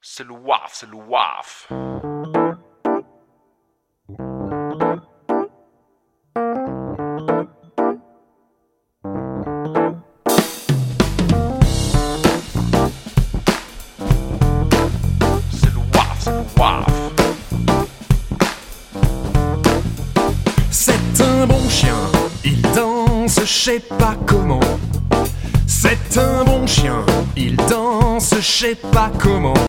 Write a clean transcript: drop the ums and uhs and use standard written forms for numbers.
C'est le waf, c'est le waf. C'est le waf, c'est le waf. C'est un bon chien, il danse, je sais pas comment. C'est un bon chien, il danse, je sais pas comment.